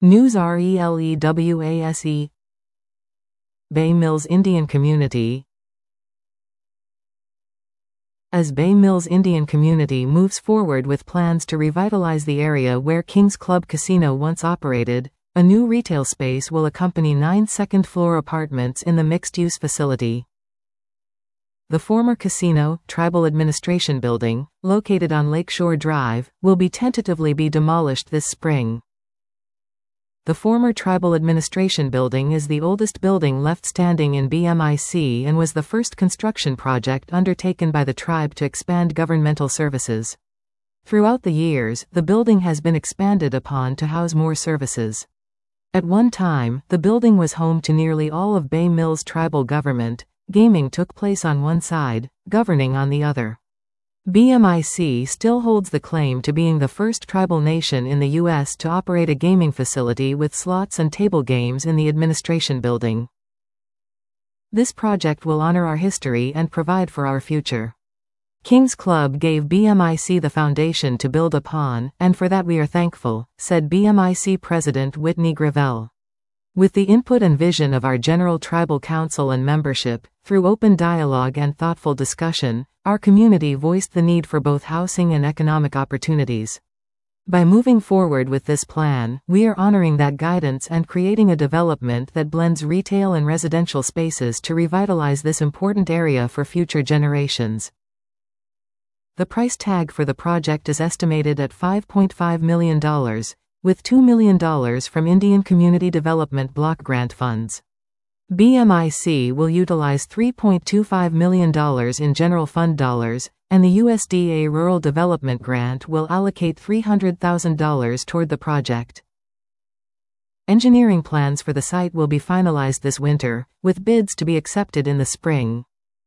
News RELEWASE. Bay Mills Indian Community. As Bay Mills Indian Community moves forward with plans to revitalize the area where Kings Club Casino once operated, a new retail space will accompany 9 second-floor apartments in the mixed-use facility. The former Casino Tribal Administration Building, located on Lakeshore Drive, will tentatively be demolished this spring. The former Tribal Administration Building is the oldest building left standing in BMIC and was the first construction project undertaken by the tribe to expand governmental services. Throughout the years, the building has been expanded upon to house more services. At one time, the building was home to nearly all of Bay Mills tribal government. Gaming took place on one side, governing on the other. BMIC still holds the claim to being the first tribal nation in the U.S. to operate a gaming facility with slots and table games in the administration building. This project will honor our history and provide for our future. Kings Club gave BMIC the foundation to build upon, and for that we are thankful, said BMIC President Whitney Gravel. With the input and vision of our General Tribal Council and membership, through open dialogue and thoughtful discussion, our community voiced the need for both housing and economic opportunities. By moving forward with this plan, we are honoring that guidance and creating a development that blends retail and residential spaces to revitalize this important area for future generations. The price tag for the project is estimated at $5.5 million, with $2 million from Indian Community Development Block Grant funds. BMIC will utilize $3.25 million in general fund dollars, and the USDA Rural Development Grant will allocate $300,000 toward the project. Engineering plans for the site will be finalized this winter, with bids to be accepted in the spring.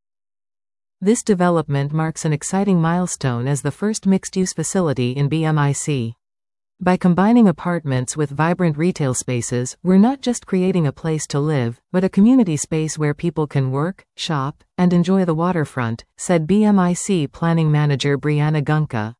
This development marks an exciting milestone as the first mixed-use facility in BMIC. By combining apartments with vibrant retail spaces, we're not just creating a place to live, but a community space where people can work, shop, and enjoy the waterfront, said BMIC Planning Manager Brianna Gunka.